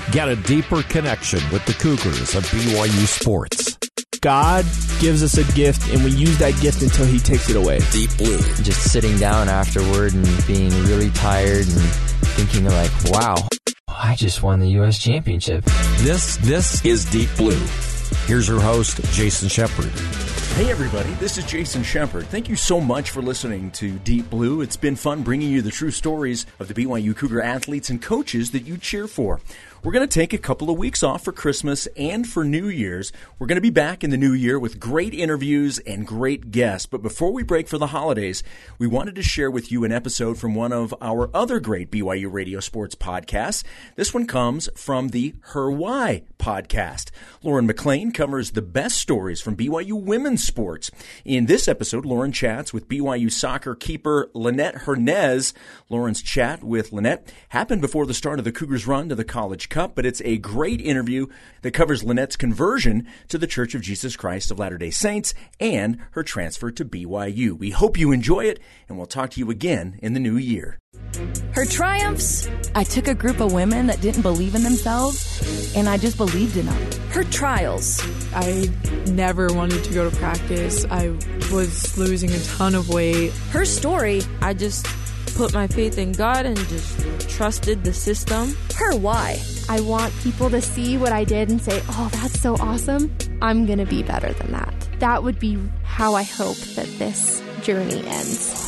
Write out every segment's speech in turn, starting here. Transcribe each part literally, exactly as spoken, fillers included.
Get a deeper connection with the Cougars of B Y U sports. God gives us a gift, and we use that gift until he takes it away. Deep Blue. Just sitting down afterward and being really tired and thinking like, wow, I just won the U S championship. This, this is Deep Blue. Here's your host, Jason Shepard. Hey everybody, this is Jason Shepard. Thank you so much for listening to Deep Blue. It's been fun bringing you the true stories of the B Y U Cougar athletes and coaches that you cheer for. We're going to take a couple of weeks off for Christmas and for New Year's. We're going to be back in the new year with great interviews and great guests. But before we break for the holidays, we wanted to share with you an episode from one of our other great B Y U Radio Sports podcasts. This one comes from the Her Why podcast. Lauren McLean covers the best stories from B Y U women's sports. In this episode, Lauren chats with B Y U soccer keeper Lynette Hernez. Lauren's chat with Lynette happened before the start of the Cougars' run to the College Cup, but it's a great interview that covers Lynette's conversion to the Church of Jesus Christ of Latter-day Saints and her transfer to B Y U. We hope you enjoy it, and we'll talk to you again in the new year. Her triumphs. I took a group of women that didn't believe in themselves, and I just believed in them. Her trials. I never wanted to go to practice. I was losing a ton of weight. Her story. I just put my faith in God and just trusted the system. Her why. I want people to see what I did and say, oh, that's so awesome. I'm going to be better than that. That would be how I hope that this journey ends.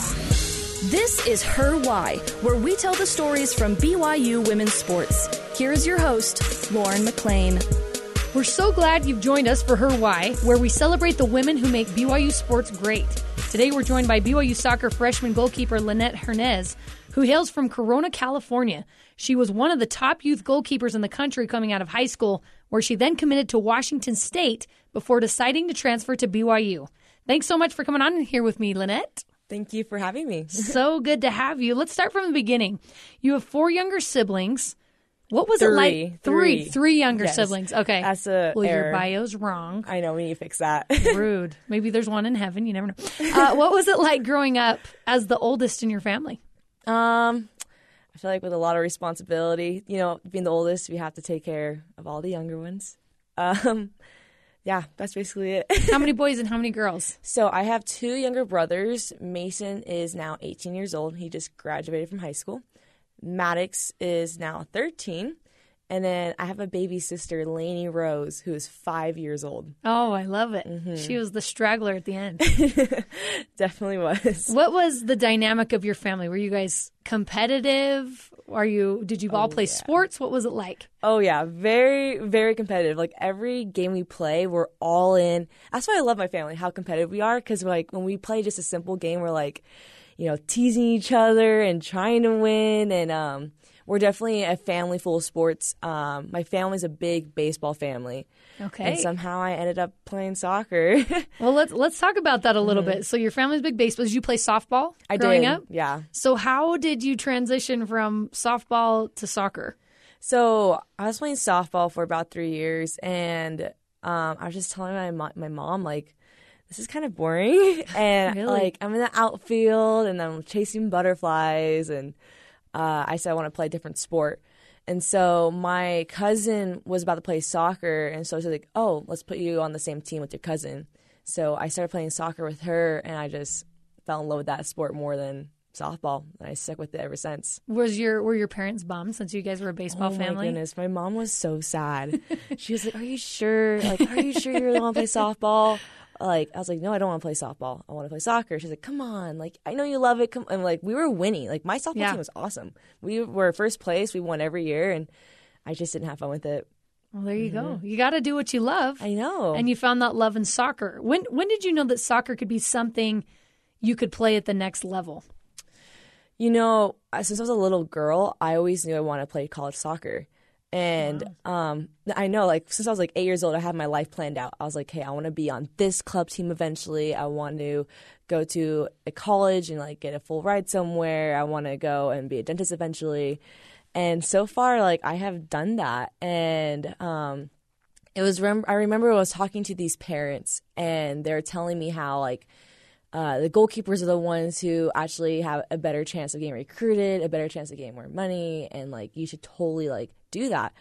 This is Her Why, where we tell the stories from B Y U women's sports. Here's your host, Lauren McLean. We're so glad you've joined us for Her Why, where we celebrate the women who make B Y U sports great. Today we're joined by B Y U soccer freshman goalkeeper Lynette Hernez, who hails from Corona, California. She was one of the top youth goalkeepers in the country coming out of high school, where she then committed to Washington State before deciding to transfer to B Y U. Thanks so much for coming on here with me, Lynette. Thank you for having me. So good to have you. Let's start from the beginning. You have four younger siblings. What was three, it like? Three. Three. Three younger yes. siblings. Okay. That's a Well, error. your bio's wrong. I know. We need to fix that. Rude. Maybe there's one in heaven. You never know. Uh, what was it like growing up as the oldest in your family? Um, I feel like with a lot of responsibility, you know, being the oldest, we have to take care of all the younger ones. Um, yeah, that's basically it. How many boys and how many girls? So I have two younger brothers. Mason is now eighteen years old. He just graduated from high school. Maddox is now thirteen. And then I have a baby sister, Lainey Rose, who is five years old. Oh, I love it. Mm-hmm. She was the straggler at the end. Definitely was. What was the dynamic of your family? Were you guys competitive? Are you? Did you all Oh, play yeah. sports? What was it like? Oh, yeah. Very, very competitive. Like, every game we play, we're all in. That's why I love my family, how competitive we are. Because, like, when we play just a simple game, we're, like, you know, teasing each other and trying to win. And um, we're definitely a family full of sports. Um, my family's a big baseball family. Okay. And somehow I ended up playing soccer. Well, let's let's talk about that a little Mm-hmm. bit. So your family's big baseball. Did you play softball I growing did. up? Yeah. So how did you transition from softball to soccer? So I was playing softball for about three years, and um, I was just telling my mo- my mom, like, this is kind of boring. And, Really? like, I'm in the outfield, and I'm chasing butterflies, and uh, I said I want to play a different sport. And so my cousin was about to play soccer, and so I was like, oh, let's put you on the same team with your cousin. So I started playing soccer with her, and I just fell in love with that sport more than softball, and I stuck with it ever since. Was your were your parents bummed since you guys were a baseball oh family? my goodness, my mom was so sad. She was like, "Are you sure? Like, are you sure you really want to play softball?" Like, I was like, "No, I don't want to play softball. I want to play soccer." She's like, "Come on, like, I know you love it." Come, and like, we were winning. Like, my softball Yeah. team was awesome. We were first place. We won every year, and I just didn't have fun with it. Well, there you go. You got to do what you love. I know. And you found that love in soccer. When when did you know that soccer could be something you could play at the next level? You know, since I was a little girl, I always knew I wanted to play college soccer. And wow. um, I know, like, since I was like eight years old, I had my life planned out. I was like, hey, I want to be on this club team eventually. I want to go to a college and, like, get a full ride somewhere. I want to go and be a dentist eventually. And so far, like, I have done that. And um, it was, rem- I remember I was talking to these parents, and they were telling me how, like, Uh, the goalkeepers are the ones who actually have a better chance of getting recruited, a better chance of getting more money, and, like, you should totally, like, do that.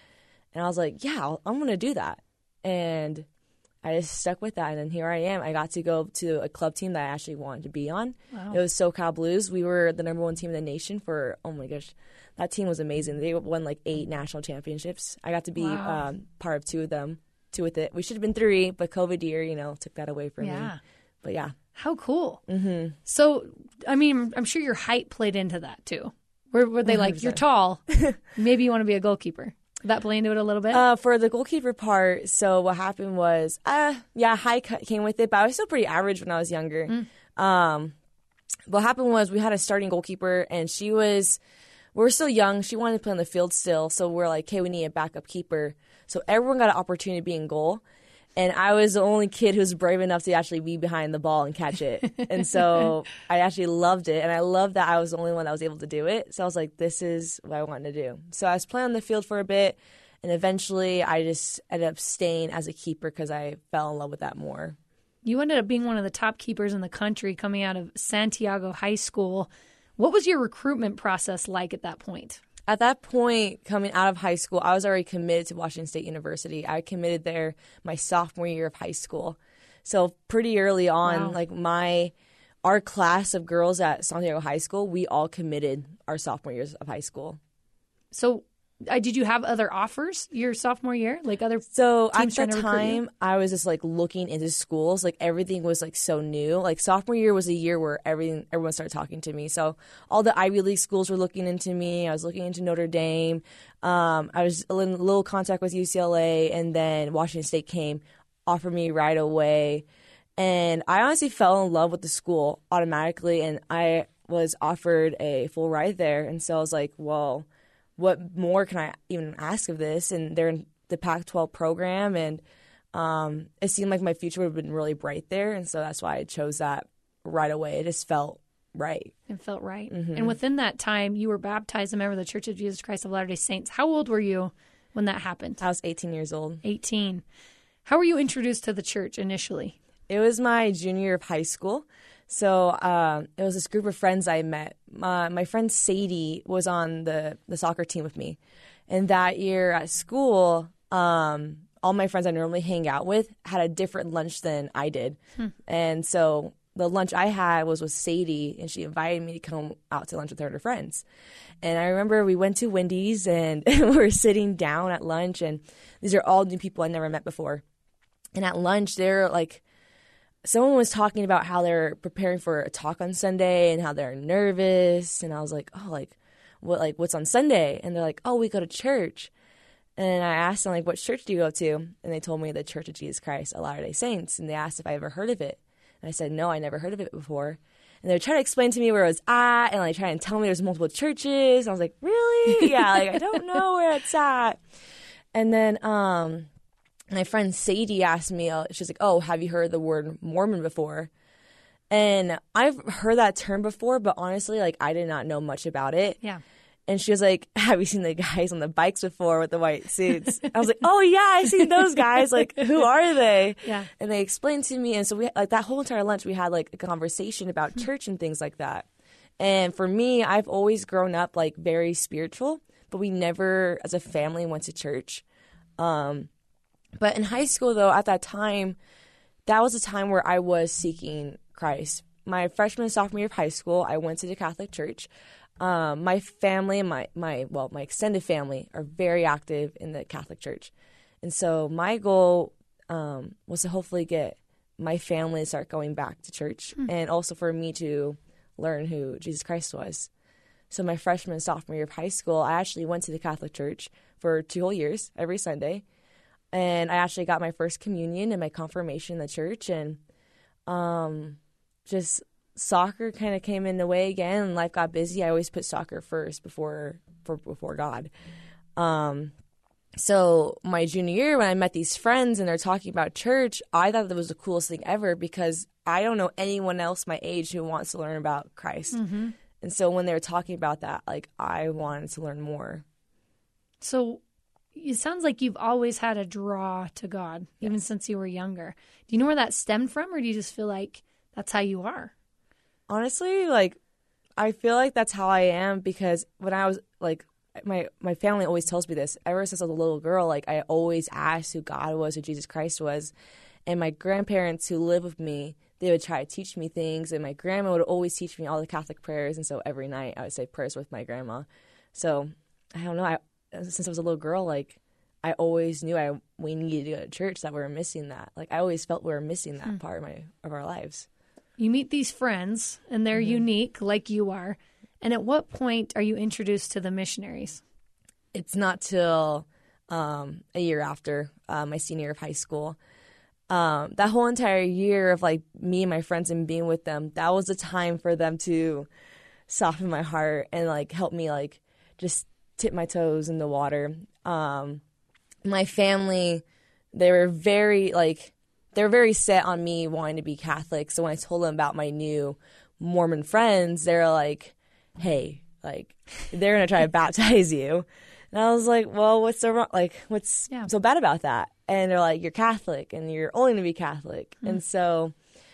And I was like, yeah, I'll, I'm going to do that. And I just stuck with that. And then here I am. I got to go to a club team that I actually wanted to be on. Wow. It was SoCal Blues. We were the number one team in the nation for, oh my gosh, that team was amazing. They won like eight national championships. I got to be Wow. um, part of two of them, two with it. We should have been three, but COVID year, you know, took that away from Yeah. me. But yeah. How cool. Mm-hmm. So, I mean, I'm sure your height played into that too. Were, were they like, you're tall, maybe you want to be a goalkeeper? Did that play into it a little bit? Uh, for the goalkeeper part, so what happened was, uh, yeah, height came with it, but I was still pretty average when I was younger. Mm. Um, what happened was we had a starting goalkeeper, and she was, we were still young. She wanted to play on the field still, so we're like, okay, we need a backup keeper. So everyone got an opportunity to be in goal. And I was the only kid who was brave enough to actually be behind the ball and catch it. And so I actually loved it. And I loved that I was the only one that was able to do it. So I was like, this is what I wanted to do. So I was playing on the field for a bit. And eventually I just ended up staying as a keeper because I fell in love with that more. You ended up being one of the top keepers in the country coming out of Santiago High School. What was your recruitment process like at that point? At that point, coming out of high school, I was already committed to Washington State University. I committed there my sophomore year of high school. So pretty early on, Wow. like my, our class of girls at Santiago High School, we all committed our sophomore years of high school. So uh, did you have other offers your sophomore year? Like other So at teams trying the to recruit you? time, I was just like looking into schools. Like everything was like so new. Like sophomore year was a year where everything everyone started talking to me. So all the Ivy League schools were looking into me. I was looking into Notre Dame. Um, I was in a little contact with U C L A, and then Washington State came, offered me right away, and I honestly fell in love with the school automatically. And I was offered a full ride there, and so I was like, well, what more can I even ask of this? And they're in the Pac twelve program, and um, it seemed like my future would have been really bright there. And so that's why I chose that right away. It just felt right. It felt right. Mm-hmm. And within that time, you were baptized a member of the Church of Jesus Christ of Latter-day Saints. How old were you when that happened? I was eighteen years old. eighteen. How were you introduced to the church initially? It was my junior year of high school. So uh, it was this group of friends I met. Uh, my friend Sadie was on the, the soccer team with me. And that year at school, um, all my friends I normally hang out with had a different lunch than I did. Hmm. And so the lunch I had was with Sadie, and she invited me to come out to lunch with her and her friends. And I remember we went to Wendy's, and we were sitting down at lunch, and these are all new people I never met before. And at lunch, they're like, someone was talking about how they're preparing for a talk on Sunday and how they're nervous. And I was like, oh, like, what, like, what's on Sunday? And they're like, oh, we go to church. And I asked them, like, what church do you go to? And they told me the Church of Jesus Christ of Latter-day Saints. And they asked if I ever heard of it. And I said, no, I never heard of it before. And they were trying to explain to me where it was at, and like trying to tell me there's multiple churches. And I was like, really? Yeah, like, I don't know where it's at. And then, um... my friend Sadie asked me, uh, she's like, oh, have you heard the word Mormon before? And I've heard that term before, but honestly, like, I did not know much about it. Yeah. And she was like, have you seen the guys on the bikes before with the white suits? I was like, oh, yeah, I've seen those guys. Like, who are they? Yeah. And they explained to me. And so we, like, that whole entire lunch, we had, like, a conversation about church and things like that. And for me, I've always grown up, like, very spiritual, but we never, as a family, went to church. Um But in high school, though, at that time, that was a time where I was seeking Christ. My freshman and sophomore year of high school, I went to the Catholic Church. Um, my family and my, my, well, my extended family are very active in the Catholic Church. And so my goal um, was to hopefully get my family to start going back to church mm. and also for me to learn who Jesus Christ was. So my freshman and sophomore year of high school, I actually went to the Catholic Church for two whole years, every Sunday. And I actually got my first communion and my confirmation in the church. And um, just soccer kind of came in the way again, and life got busy. I always put soccer first before for, before God. Um, so my junior year, when I met these friends and they're talking about church, I thought that was the coolest thing ever because I don't know anyone else my age who wants to learn about Christ. Mm-hmm. And so when they were talking about that, like, I wanted to learn more. So it sounds like you've always had a draw to God, even yes. since you were younger. Do you know where that stemmed from, or do you just feel like that's how you are? Honestly, like, I feel like that's how I am because when I was, like, my my family always tells me this. Ever since I was a little girl, like I always asked who God was, who Jesus Christ was. And my grandparents who live with me, they would try to teach me things. And my grandma would always teach me all the Catholic prayers. And so every night I would say prayers with my grandma. So I don't know. I, since I was a little girl, like I always knew I we needed to go to church, that we were missing that. Like I always felt we were missing that hmm. part of my of our lives. You meet these friends, and they're mm-hmm. unique, like you are. And at what point are you introduced to the missionaries? It's not till um, a year after uh, my senior year of high school. Um, that whole entire year of like me and my friends and being with them, that was the time for them to soften my heart and like help me like just tip my toes in the water. Um, my family, they were very like they were very set on me wanting to be Catholic. So when I told them about my new Mormon friends, they were like, hey, like, they're going to try to baptize you. And I was like, well, what's so wrong? Like, what's yeah. so bad about that? And they're like, you're Catholic and you're only going to be Catholic. Mm-hmm. And so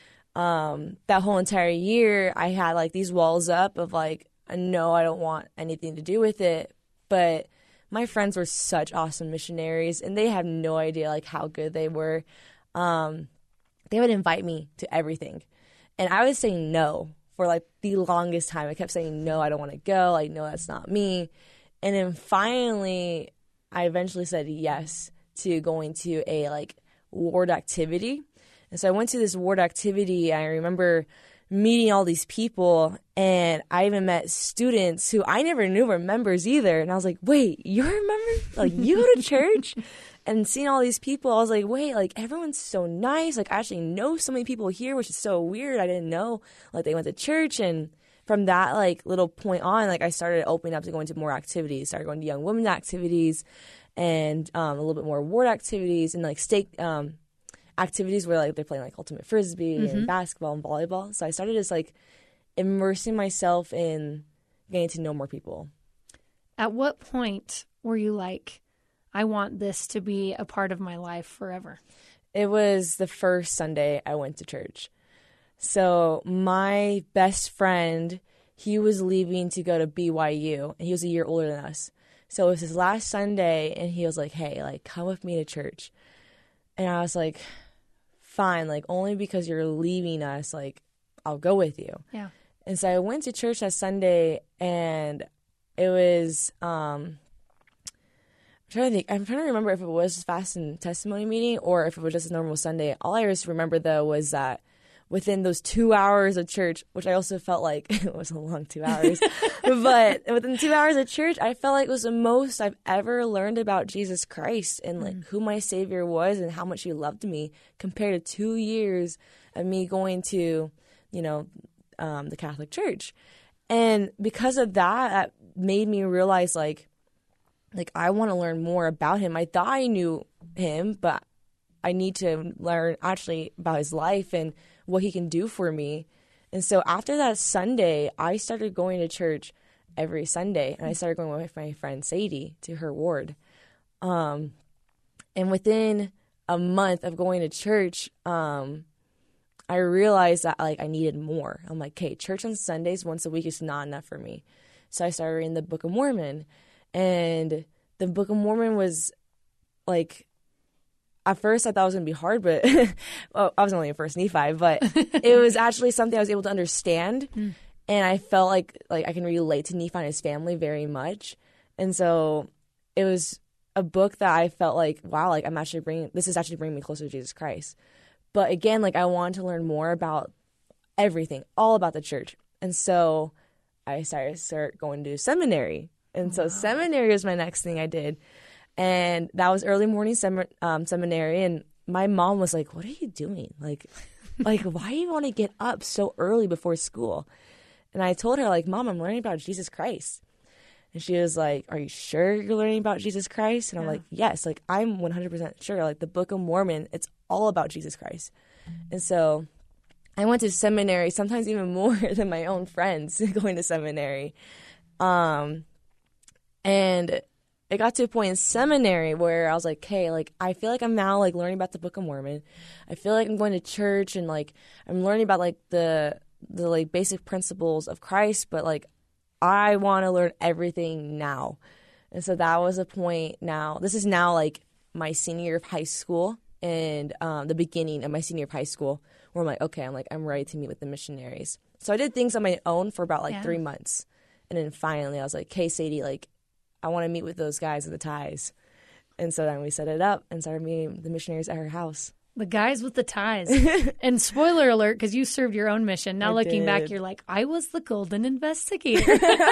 um, that whole entire year, I had like these walls up of like, no, I don't want anything to do with it. But my friends were such awesome missionaries and they had no idea like how good they were. Um, they would invite me to everything. And I was saying no for like the longest time. I kept saying, no, I don't want to go. Like, no, that's not me. And then finally, I eventually said yes to going to a like ward activity. And so I went to this ward activity. I remember meeting all these people, and I even met students who I never knew were members either. And I was like, wait, you're a member? Like, you go to church? And seeing all these people, I was like, wait, like, everyone's so nice. Like, I actually know so many people here, which is so weird. I didn't know, like, they went to church. And from that, like, little point on, like, I started opening up to going to more activities. Started going to young women activities and um, a little bit more ward activities and, like, state um, activities where, like, they're playing, like, ultimate frisbee mm-hmm. and basketball and volleyball. So I started just, like, immersing myself in getting to know more people. At what point were you like, I want this to be a part of my life forever? It was the first Sunday I went to church. So my best friend, he was leaving to go to B Y U, and he was a year older than us. So it was his last Sunday, and he was like, hey, like, come with me to church. And I was like, fine, like, only because you're leaving us, like, I'll go with you. Yeah. And so I went to church that Sunday, and it was um, – I'm trying to think. I'm trying to remember if it was fast and testimony meeting or if it was just a normal Sunday. All I just remember, though, was that within those two hours of church, which I also felt like it was a long two hours, but within two hours of church, I felt like it was the most I've ever learned about Jesus Christ and like mm. who my Savior was and how much He loved me compared to two years of me going to, you know, um, the Catholic Church. And because of that, that made me realize, like, Like, I want to learn more about him. I thought I knew him, but I need to learn actually about his life and what he can do for me. And so after that Sunday, I started going to church every Sunday. And I started going with my friend Sadie to her ward. Um, and within a month of going to church, um, I realized that, like, I needed more. I'm like, okay, church on Sundays once a week is not enough for me. So I started reading the Book of Mormon. And the Book of Mormon was, like, at first I thought it was going to be hard, but well, I was only in First Nephi, but it was actually something I was able to understand. Mm. And I felt like like I can relate to Nephi and his family very much. And so it was a book that I felt like, wow, like I'm actually bringing, this is actually bringing me closer to Jesus Christ. But again, like I wanted to learn more about everything, all about the church. And so I started start going to seminary. And so wow. seminary was my next thing I did. And that was early morning sem- um, seminary. And my mom was like, what are you doing? Like, like why do you want to get up so early before school? And I told her, like, Mom, I'm learning about Jesus Christ. And she was like, are you sure you're learning about Jesus Christ? And yeah. I'm like, yes, like I'm one hundred percent sure. Like the Book of Mormon, it's all about Jesus Christ. And so I went to seminary, sometimes even more than my own friends going to seminary. Um, And it got to a point in seminary where I was like, hey, like, I feel like I'm now, like, learning about the Book of Mormon. I feel like I'm going to church and, like, I'm learning about, like, the, the like, basic principles of Christ. But, like, I want to learn everything now. And so that was a point now. This is now like my senior year of high school and um, the beginning of my senior year of high school where I'm like, okay, I'm like, I'm ready to meet with the missionaries. So I did things on my own for about like Yeah. three months. And then finally I was like, hey, Sadie, like, I want to meet with those guys at the ties. And so then we set it up and started meeting the missionaries at her house. The guys with the ties. And spoiler alert, because you served your own mission. Now I looking back, did. you're like, I was the golden investigator.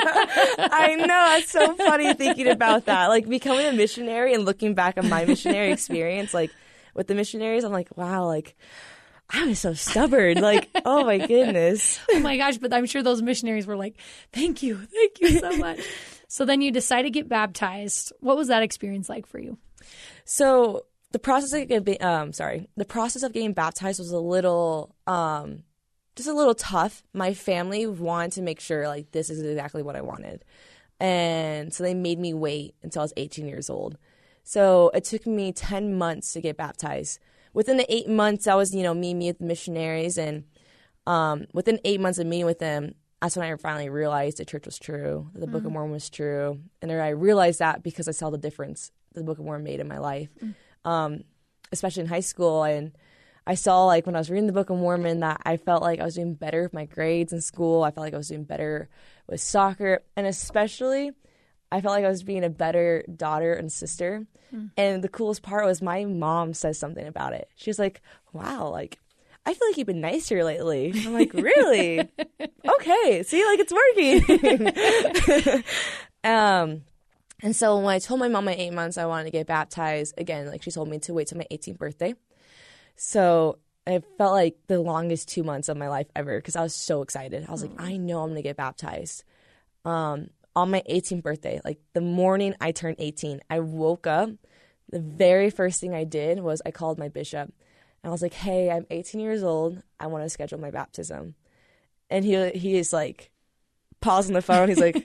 I know. It's so funny thinking about that. Like becoming a missionary and looking back on my missionary experience, like with the missionaries, I'm like, wow, like I was so stubborn. Like, oh my goodness. Oh my gosh, but I'm sure those missionaries were like, thank you. Thank you so much. So then you decide to get baptized. What was that experience like for you? So the process of getting, um, sorry, the process of getting baptized was a little, um, just a little tough. My family wanted to make sure like this is exactly what I wanted, and so they made me wait until I was eighteen years old. So it took me ten months to get baptized. Within the eight months, I was you know me, me with the missionaries, and um, within eight months of meeting with them, that's when I finally realized the church was true, the Book of Mormon was true, and I realized that because I saw the difference the Book of Mormon made in my life. Mm. Um, especially in high school, and I saw like when I was reading the Book of Mormon that I felt like I was doing better with my grades in school. I felt like I was doing better with soccer, and especially I felt like I was being a better daughter and sister. Mm. And the coolest part was my mom says something about it. She was like, wow, like I feel like you've been nicer lately. I'm like, really? Okay, see, like it's working. um And so when I told my mom at eight months I wanted to get baptized, again, like she told me to wait till my eighteenth birthday. So it felt like the longest two months of my life ever because I was so excited. I was like, I know I'm going to get baptized. Um, on my eighteenth birthday, like the morning I turned eighteen, I woke up. The very first thing I did was I called my bishop. And I was like, hey, I'm eighteen years old. I want to schedule my baptism. And he he is like, pausing the phone. He's like,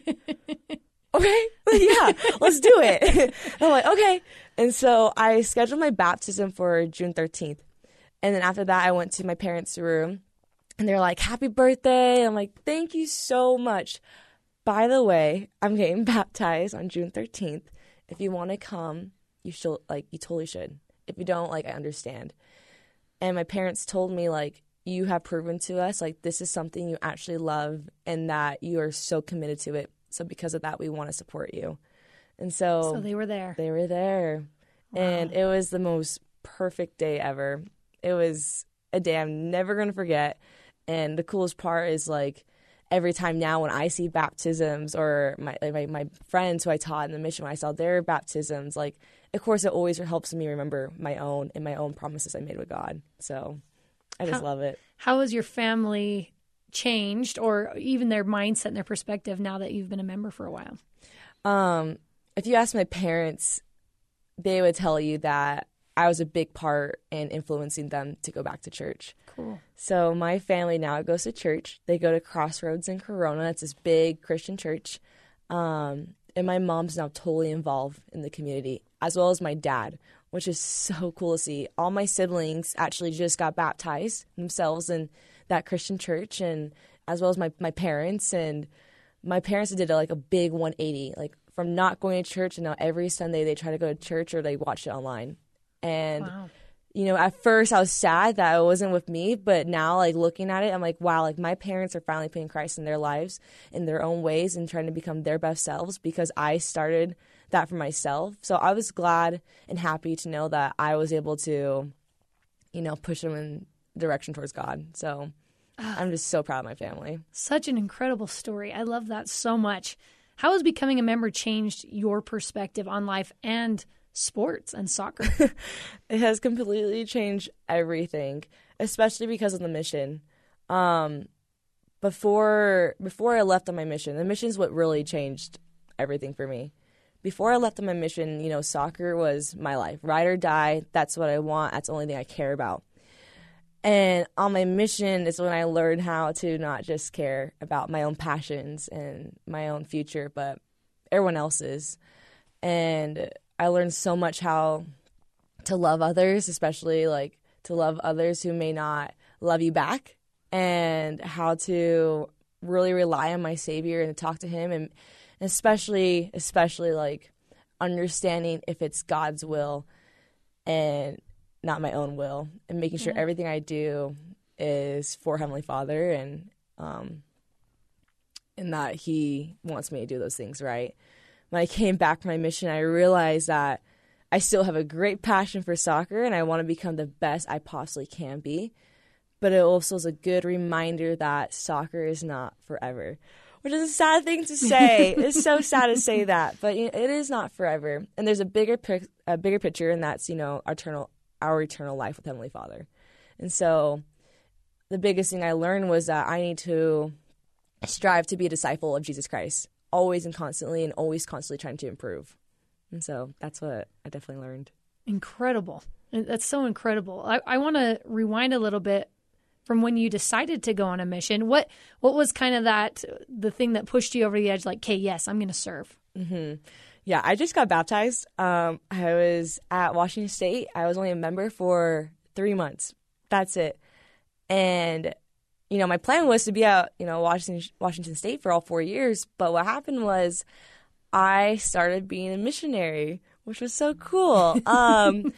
okay, yeah, let's do it. And I'm like, okay. And so I scheduled my baptism for June thirteenth. And then after that, I went to my parents' room. And they're like, happy birthday. I'm like, thank you so much. By the way, I'm getting baptized on June thirteenth. If you want to come, you should, like, you totally should. If you don't, like, I understand. And my parents told me, like, you have proven to us, like, this is something you actually love and that you are so committed to it. So because of that, we want to support you. And so, So they were there. They were there. Wow. And it was the most perfect day ever. It was a day I'm never going to forget. And the coolest part is, like, every time now when I see baptisms or my, my my friends who I taught in the mission, when I saw their baptisms, like, of course, it always helps me remember my own and my own promises I made with God. So I just how, love it. How has your family changed, or even their mindset and their perspective now that you've been a member for a while? Um, if you ask my parents, they would tell you that I was a big part in influencing them to go back to church. Cool. So my family now goes to church. They go to Crossroads in Corona. It's this big Christian church. Um, and my mom's now totally involved in the community, as well as my dad, which is so cool to see. All my siblings actually just got baptized themselves in that Christian church, and as well as my, my parents. And my parents did a, like a big one eighty, like from not going to church, and now every Sunday they try to go to church or they watch it online. And, wow. you know, at first I was sad that it wasn't with me, but now, like, looking at it, I'm like, wow, like, my parents are finally putting Christ in their lives in their own ways and trying to become their best selves because I started that for myself. So I was glad and happy to know that I was able to, you know, push them in direction towards God. So I'm just so proud of my family. Such an incredible story. I love that so much. How has becoming a member changed your perspective on life and sports and soccer? It has completely changed everything, especially because of the mission. Um, before before I left on my mission, the mission is what really changed everything for me. Before I left on my mission, you know, soccer was my life. Ride or die, that's what I want. That's the only thing I care about. And on my mission is when I learned how to not just care about my own passions and my own future, but everyone else's. And I learned so much how to love others, especially like to love others who may not love you back, and how to really rely on my Savior and to talk to him, and especially, especially like understanding if it's God's will and not my own will, and making sure Yeah. everything I do is for Heavenly Father, and um, and that He wants me to do those things right. When I came back from my mission, I realized that I still have a great passion for soccer, and I want to become the best I possibly can be. But it also is a good reminder that soccer is not forever, which is a sad thing to say. It's so sad to say that, but you know, it is not forever. And there's a bigger, pic- a bigger picture, and that's, you know, our eternal, our eternal life with Heavenly Father. And so the biggest thing I learned was that I need to strive to be a disciple of Jesus Christ, always and constantly, and always constantly trying to improve. And so that's what I definitely learned. Incredible. That's so incredible. I, I want to rewind a little bit from when you decided to go on a mission. What what was kind of that, the thing that pushed you over the edge, like, okay, yes, I'm going to serve? Mm-hmm. Yeah, I just got baptized. Um, I was at Washington State. I was only a member for three months. That's it. And, you know, my plan was to be at, you know, Washington, Washington State for all four years. But what happened was I started being a missionary, which was so cool. Um,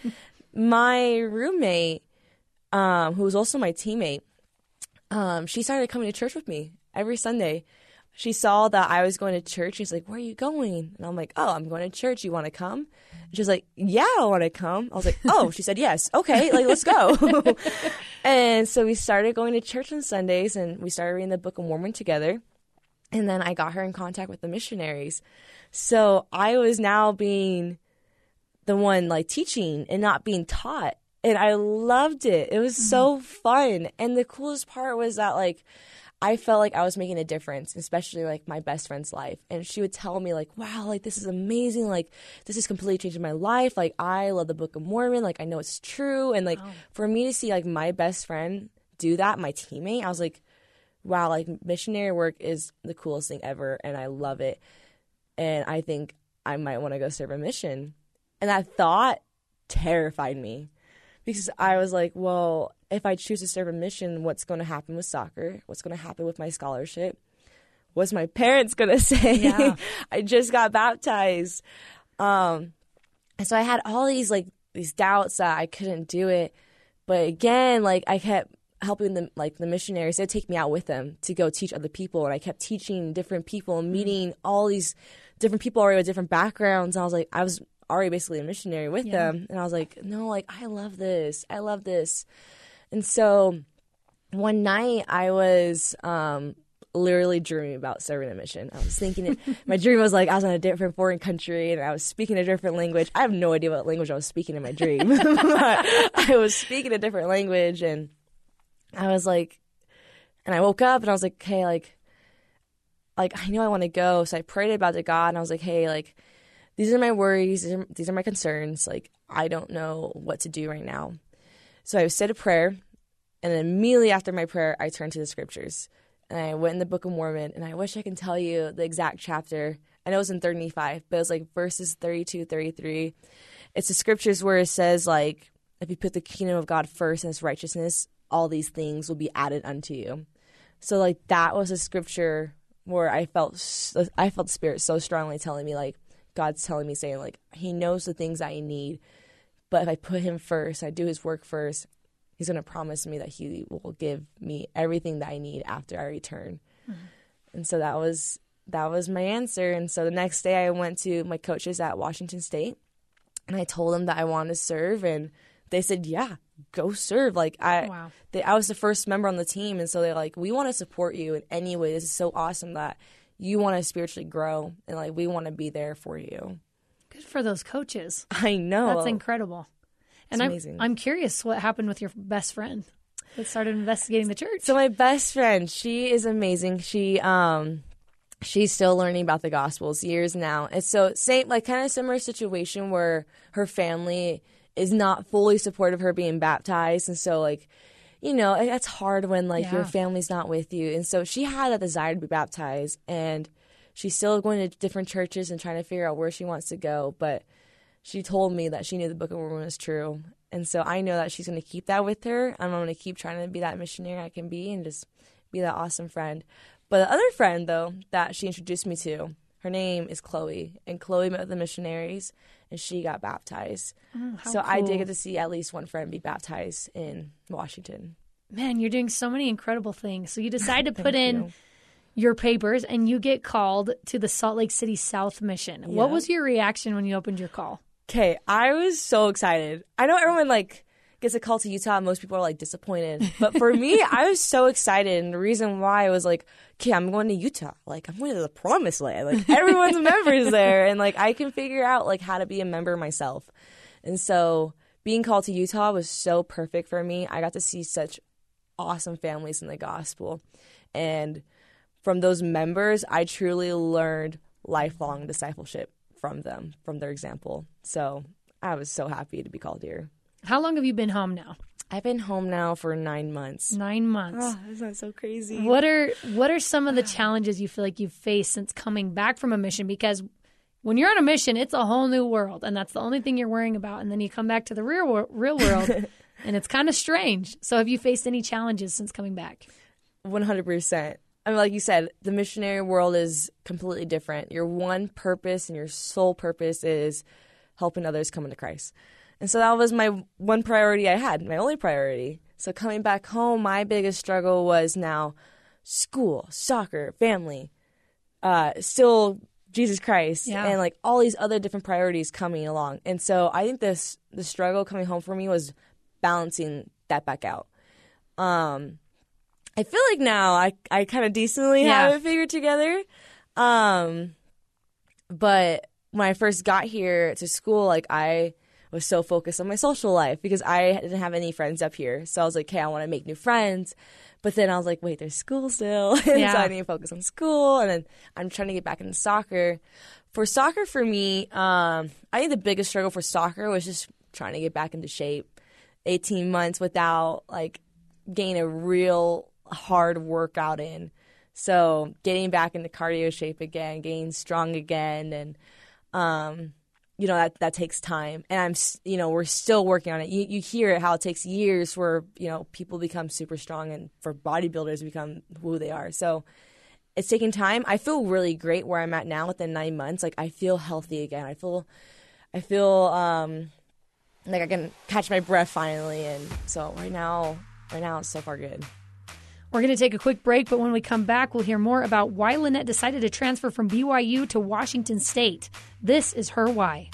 my roommate, um, who was also my teammate, um, she started coming to church with me every Sunday. She saw that I was going to church. She's like, where are you going? And I'm like, oh, I'm going to church. You want to come? And she's like, yeah, I want to come. I was like, oh, she said, yes. Okay, like, let's go. And so we started going to church on Sundays, and we started reading the Book of Mormon together. And then I got her in contact with the missionaries. So I was now being the one, like, teaching and not being taught. And I loved it. It was mm-hmm. so fun. And the coolest part was that, like, I felt like I was making a difference, especially, like, my best friend's life. And she would tell me, like, wow, like, this is amazing. Like, this is completely changing my life. Like, I love the Book of Mormon. Like, I know it's true. And, like, wow. for me to see, like, my best friend do that, my teammate, I was like, wow, like, missionary work is the coolest thing ever. And I love it. And I think I might want to go serve a mission. And that thought terrified me. Because I was like, well, if I choose to serve a mission, what's going to happen with soccer? What's going to happen with my scholarship? What's my parents going to say? Yeah. I just got baptized. Um, and so I had all these, like, these doubts that I couldn't do it. But again, like, I kept helping them, like, the missionaries. They'd take me out with them to go teach other people. And I kept teaching different people and meeting all these different people already with different backgrounds. And I was like, I was already basically a missionary with yeah. them. And I was like, no, like, I love this. I love this. And so one night I was um, literally dreaming about serving a mission. I was thinking, it, my dream was like I was in a different foreign country and I was speaking a different language. I have no idea what language I was speaking in my dream. But I was speaking a different language, and I was like, and I woke up and I was like, hey, like, like I know I want to go. So I prayed about it to God, and I was like, hey, like, these are my worries. These are, these are my concerns. Like, I don't know what to do right now. So I said a prayer, and then immediately after my prayer, I turned to the scriptures. And I went in the Book of Mormon, and I wish I can tell you the exact chapter. I know it was in third Nephi, but it was like verses thirty-two, thirty-three. It's the scriptures where it says, like, if you put the kingdom of God first and His righteousness, all these things will be added unto you. So, like, that was a scripture where I felt I felt the Spirit so strongly telling me, like, God's telling me, saying, like, He knows the things I need, but if I put Him first, I do His work first, He's going to promise me that He will give me everything that I need after I return. Mm-hmm. And so that was that was my answer. And so the next day I went to my coaches at Washington State, and I told them that I wanted to serve, and they said, yeah, go serve. Like, I, wow. they, I was the first member on the team, and so they're like, we want to support you in any way. This is so awesome that you want to spiritually grow, and, like, we want to be there for you. Good for those coaches. I know. That's incredible. And it's I'm, amazing. I'm curious what happened with your best friend that started investigating the church. So my best friend, she is amazing. She um, she's still learning about the Gospels years now. And so same, like, kind of similar situation where her family is not fully supportive of her being baptized. And so, like, you know, it's hard when, like, yeah. your family's not with you. And so she had a desire to be baptized, and she's still going to different churches and trying to figure out where she wants to go. But she told me that she knew the Book of Mormon was true. And so I know that she's going to keep that with her. I'm going to keep trying to be that missionary I can be and just be that awesome friend. But the other friend, though, that she introduced me to Her name is Chloe, and Chloe met with the missionaries, and she got baptized. Oh, how so I did cool. get to see at least one friend be baptized in Washington. Man, you're doing so many incredible things. So you decide to put in you. your papers, and you get called to the Salt Lake City South Mission. Yeah. What was your reaction when you opened your call? Okay, I was so excited. I know everyone, like, gets a call to Utah. Most people are, like, disappointed. But for me, I was so excited. And the reason why was, like, okay, I'm going to Utah. Like, I'm going to the promised land. Like, everyone's a member there. And, like, I can figure out, like, how to be a member myself. And so being called to Utah was so perfect for me. I got to see such awesome families in the gospel. And from those members, I truly learned lifelong discipleship from them, from their example. So I was so happy to be called here. How long have you been home now? I've been home now for nine months. Nine months. Oh, isn't that so crazy? What are what are some of the challenges you feel like you've faced since coming back from a mission? Because when you're on a mission, it's a whole new world, and that's the only thing you're worrying about. And then you come back to the real wor- real world, and it's kind of strange. So have you faced any challenges since coming back? one hundred percent. I mean, like you said, the missionary world is completely different. Your one purpose and your sole purpose is helping others come into Christ. And so that was my one priority I had, my only priority. So coming back home, my biggest struggle was now school, soccer, family, uh, still Jesus Christ, Yeah. and like all these other different priorities coming along. And so I think this the struggle coming home for me was balancing that back out. Um, I feel like now I, I kind of decently Yeah. have it figured together. Um, but when I first got here to school, like I was so focused on my social life because I didn't have any friends up here. So I was like, okay, I want to make new friends. But then I was like, wait, there's school still. and Yeah. so I need to focus on school. And then I'm trying to get back into soccer. For soccer, for me, um, I think the biggest struggle for soccer was just trying to get back into shape. eighteen months without like getting a real hard workout in. So getting back into cardio shape again, getting strong again, and um, you know that that takes time. And I'm, s- you know, we're still working on it. You you hear it how it takes years for you know people become super strong and for bodybuilders to become who they are. So it's taking time. I feel really great where I'm at now within nine months. Like I feel healthy again. I feel, I feel um, like I can catch my breath finally. And so right now, right now it's so far good. We're going to take a quick break, but when we come back, we'll hear more about why Lynette decided to transfer from B Y U to Washington State. This is Her Why.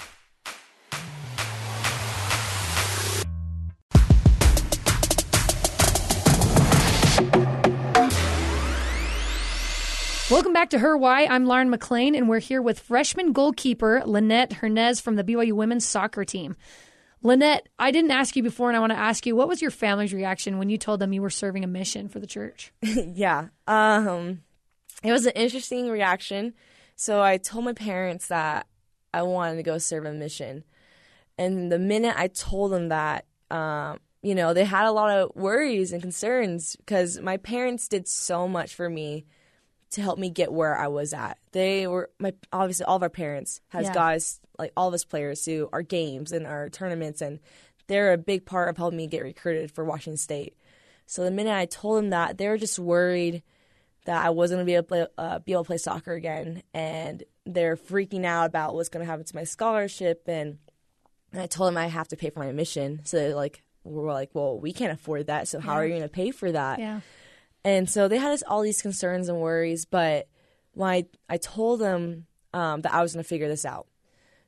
Welcome back to Her Why. I'm Lauren McLean, and we're here with freshman goalkeeper Lynette Hernez from the B Y U women's soccer team. Lynette, I didn't ask you before, and I want to ask you, what was your family's reaction when you told them you were serving a mission for the church? yeah. Um, it was an interesting reaction. So I told my parents that I wanted to go serve a mission. And the minute I told them that, um, you know, they had a lot of worries and concerns because my parents did so much for me to help me get where I was at. They were, my obviously, all of our parents has Yeah. guys, like all of us players, to our games and our tournaments, and they're a big part of helping me get recruited for Washington State. So the minute I told them that, they were just worried that I wasn't going to be able to play, uh, be able to play soccer again, and they're freaking out about what's going to happen to my scholarship. And, and I told them I have to pay for my admission. So they're like, we're like, well, we can't afford that. So how Yeah. are you going to pay for that? Yeah. And so they had us all these concerns and worries, but when I, I told them um, that I was going to figure this out.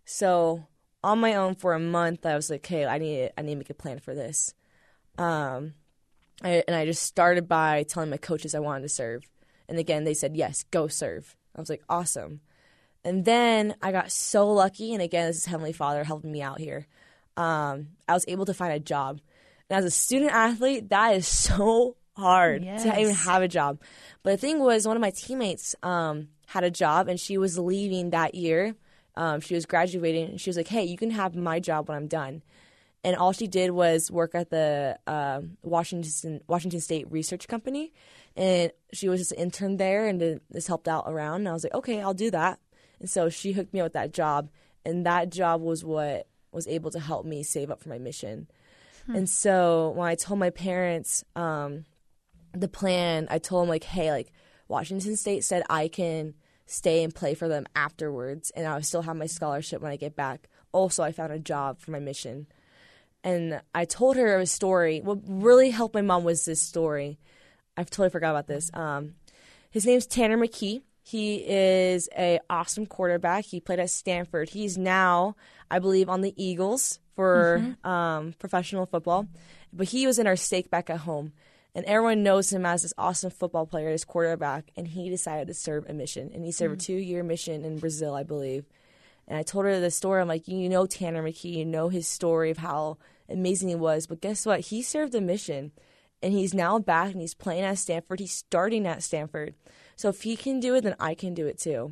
So on my own for a month, I was like, hey, I need I need to make a plan for this. Um, I, and I just started by telling my coaches I wanted to serve. And again, they said, yes, go serve. I was like, awesome. And then I got so lucky, and again, this is Heavenly Father helping me out here. Um, I was able to find a job. And as a student athlete, that is so hard Yes. to even have a job. But the thing was, one of my teammates um, had a job, and she was leaving that year. Um, she was graduating, and she was like, hey, you can have my job when I'm done. And all she did was work at the uh, Washington Washington State Research Company, and she was just an intern there and just helped out around. And I was like, okay, I'll do that. And so she hooked me up with that job, and that job was what was able to help me save up for my mission. Hmm. And so when I told my parents um, the plan, I told them, like, hey, like, Washington State said I can stay and play for them afterwards, and I would still have my scholarship when I get back. Also, I found a job for my mission. And I told her a story. What really helped my mom was this story. I totally forgot about this. Um, his name's Tanner McKee. He is a awesome quarterback. He played at Stanford. He's now, I believe, on the Eagles for mm-hmm. um, professional football. But he was in our stake back at home. And everyone knows him as this awesome football player, this quarterback. And he decided to serve a mission. And he served mm-hmm. a two-year mission in Brazil, I believe. And I told her the story. I'm like, you know Tanner McKee. You know his story of how amazing he was. But guess what? He served a mission. And he's now back, and he's playing at Stanford. He's starting at Stanford. So if he can do it, then I can do it too.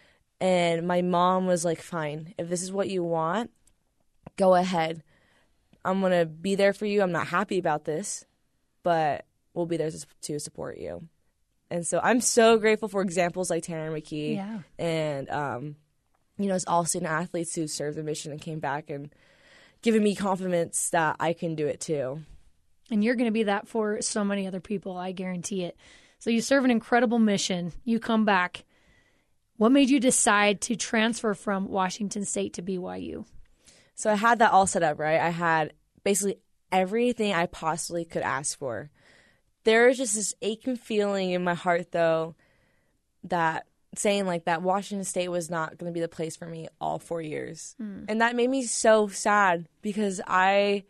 And my mom was like, fine. If this is what you want, go ahead. I'm going to be there for you. I'm not happy about this, but we'll be there to support you. And so I'm so grateful for examples like Tanner McKee yeah. and, um, you know, it's all student athletes who served the mission and came back and given me confidence that I can do it too. And you're going to be that for so many other people, I guarantee it. So you serve an incredible mission. You come back. What made you decide to transfer from Washington State to B Y U? So I had that all set up, right? I had basically everything I possibly could ask for. There was just this aching feeling in my heart, though, that saying like that Washington State was not going to be the place for me all four years. Mm. And that made me so sad because I...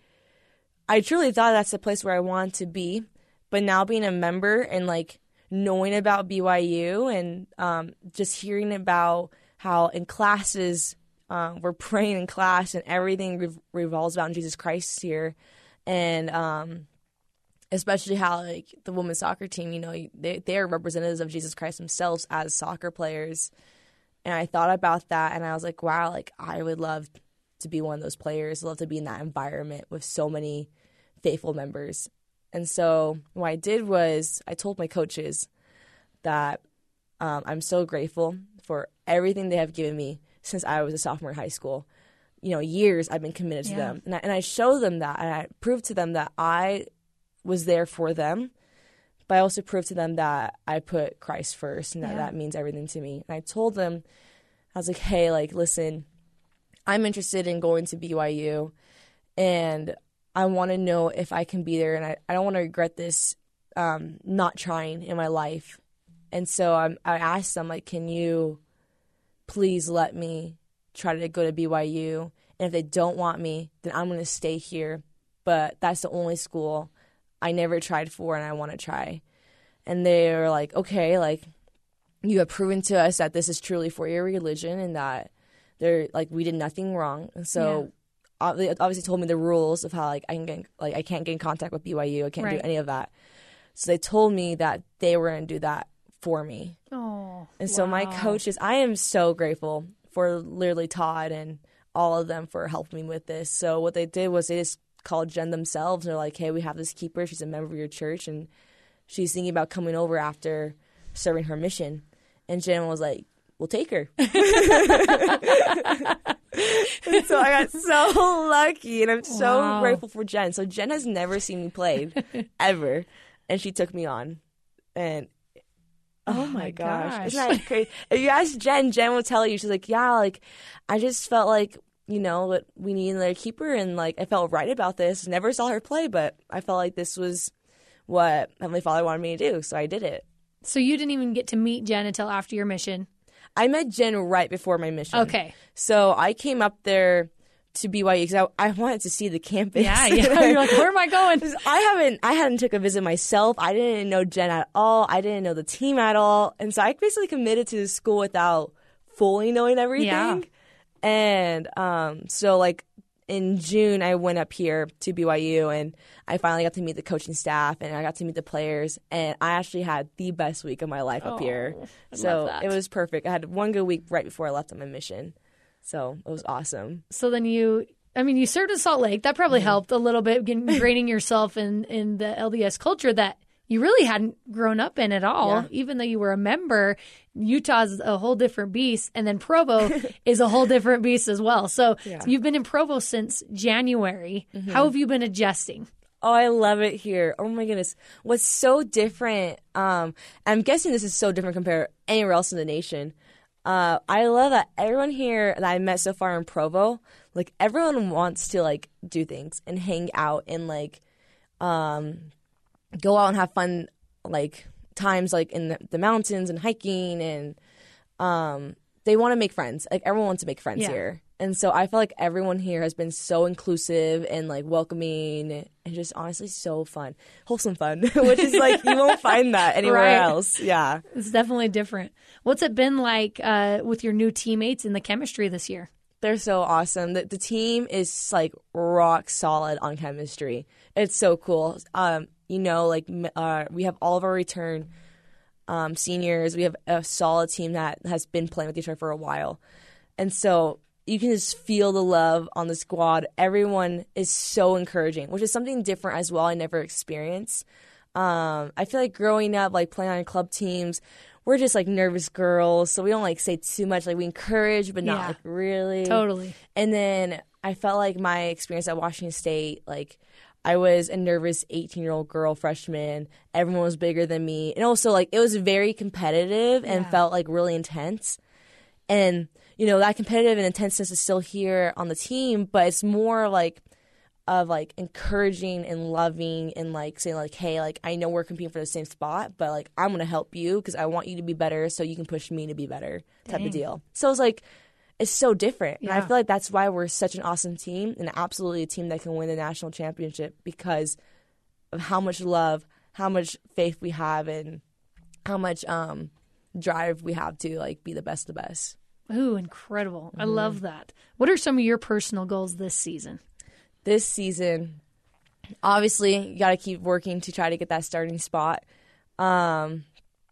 I truly thought that's the place where I wanted to be, but now being a member and like knowing about B Y U and um, just hearing about how in classes uh, we're praying in class and everything re- revolves around Jesus Christ here, and um, especially how like the women's soccer team, you know, they they are representatives of Jesus Christ themselves as soccer players, and I thought about that and I was like, wow, like I would love to be one of those players, love to be in that environment with so many faithful members. And so what I did was I told my coaches that um, I'm so grateful for everything they have given me since I was a sophomore in high school. You know, years I've been committed to yeah. them. And I, and I showed them that, and I proved to them that I was there for them, but I also proved to them that I put Christ first and that yeah. that means everything to me. And I told them, I was like, hey, like, listen, I'm interested in going to B Y U, and I want to know if I can be there, and I, I don't want to regret this um, not trying in my life. And so I'm, I asked them, like, can you please let me try to go to B Y U? And if they don't want me, then I'm going to stay here. But that's the only school I never tried for, and I want to try. And they were like, okay, like, you have proven to us that this is truly for your religion and that they're like we did nothing wrong. And so... Yeah. They obviously told me the rules of how like I can get, like I can't get in contact with B Y U. I can't right. do any of that. So they told me that they were going to do that for me. Oh, and so wow. my coaches, I am so grateful for literally Todd and all of them for helping me with this. So what they did was they just called Jen themselves. They're like, hey, we have this keeper. She's a member of your church, and she's thinking about coming over after serving her mission. And Jen was like, we'll take her. And so I got so lucky, and I'm so wow. grateful for Jen. So Jen has never seen me play, ever, and she took me on. And oh, oh my, my gosh. gosh, isn't that crazy? If you ask Jen, Jen will tell you, she's like, yeah, like I just felt like, you know, that we need another keeper, and like I felt right about this. Never saw her play, but I felt like this was what Heavenly Father wanted me to do, so I did it. So you didn't even get to meet Jen until after your mission? I met Jen right before my mission. Okay. So I came up there to B Y U because I, I wanted to see the campus. Yeah, yeah. You're like, where am I going? I haven't, I hadn't took a visit myself. I didn't know Jen at all. I didn't know the team at all. And so I basically committed to the school without fully knowing everything. Yeah. And um, so like in June, I went up here to B Y U, and I finally got to meet the coaching staff, and I got to meet the players, and I actually had the best week of my life up oh, here. I so love that. It was perfect. I had one good week right before I left on my mission. So it was awesome. So then you, I mean, you served in Salt Lake. That probably mm-hmm. helped a little bit, ingraining yourself in, in the L D S culture that you really hadn't grown up in at all. Yeah. Even though you were a member, Utah's a whole different beast, and then Provo is a whole different beast as well. So yeah. you've been in Provo since January. Mm-hmm. How have you been adjusting? Oh, I love it here. Oh, my goodness. What's so different, um, I'm guessing this is so different compared to anywhere else in the nation, Uh, I love that everyone here that I met so far in Provo, like everyone wants to like do things and hang out and like um, go out and have fun like times like in the, the mountains and hiking, and um, they want to make friends. Like everyone wants to make friends Yeah. here. And so I feel like everyone here has been so inclusive and like welcoming and just honestly so fun. Wholesome fun, which is like you won't find that anywhere Right. else. Yeah. It's definitely different. What's it been like uh, with your new teammates and the chemistry this year? They're so awesome. The, the team is like rock solid on chemistry. It's so cool. Um, you know, like uh, we have all of our return um, seniors. We have a solid team that has been playing with each other for a while. And so you can just feel the love on the squad. Everyone is so encouraging, which is something different as well I never experienced. Um, I feel like growing up, like playing on club teams, we're just like nervous girls, so we don't like say too much. Like we encourage, but not Yeah. like really. Totally. And then I felt like my experience at Washington State, like I was a nervous eighteen-year-old girl freshman. Everyone was bigger than me. And also like it was very competitive and Yeah. felt like really intense. And, you know, that competitive and intenseness is still here on the team, but it's more like of like encouraging and loving and like saying like, hey, like I know we're competing for the same spot, but like I'm going to help you because I want you to be better so you can push me to be better type Dang. of deal. So it's like, it's so different. And I Yeah. feel like that's why we're such an awesome team and absolutely a team that can win the national championship because of how much love, how much faith we have, and how much um, drive we have to like be the best of the best. Ooh, incredible. I Mm-hmm. love that. What are some of your personal goals this season? This season, obviously, you got to keep working to try to get that starting spot. Um,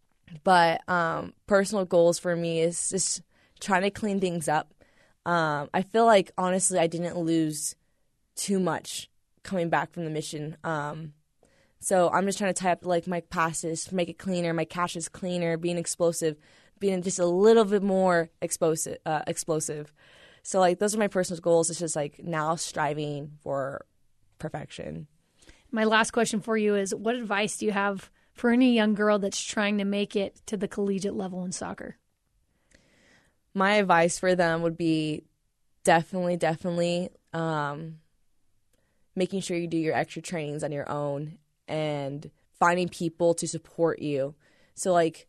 but um, personal goals for me is just trying to clean things up. Um, I feel like, honestly, I didn't lose too much coming back from the mission. Um, so I'm just trying to tie up like my passes, make it cleaner, my catches cleaner, being explosive, being just a little bit more explosive. Uh, explosive. So like those are my personal goals. It's just like now striving for perfection. My last question for you is, what advice do you have for any young girl that's trying to make it to the collegiate level in soccer? My advice for them would be definitely, definitely um, making sure you do your extra trainings on your own and finding people to support you. So like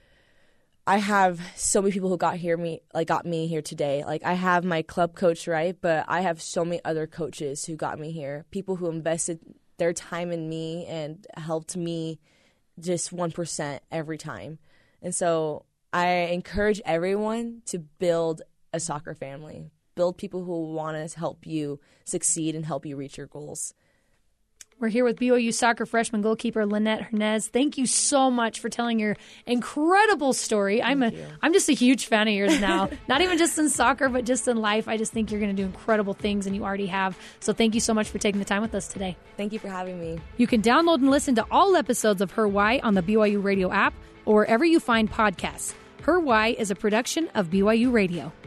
I have so many people who got here me like got me here today. Like I have my club coach, right? But I have so many other coaches who got me here. People who invested their time in me and helped me just one percent every time. And so I encourage everyone to build a soccer family. Build people who want to help you succeed and help you reach your goals. We're here with B Y U soccer freshman goalkeeper Lynette Hernandez. Thank you so much for telling your incredible story. I'm a, I'm just a huge fan of yours now. Not even just in soccer, but just in life. I just think you're going to do incredible things, and you already have. So thank you so much for taking the time with us today. Thank you for having me. You can download and listen to all episodes of Her Why on the B Y U Radio app or wherever you find podcasts. Her Why is a production of B Y U Radio.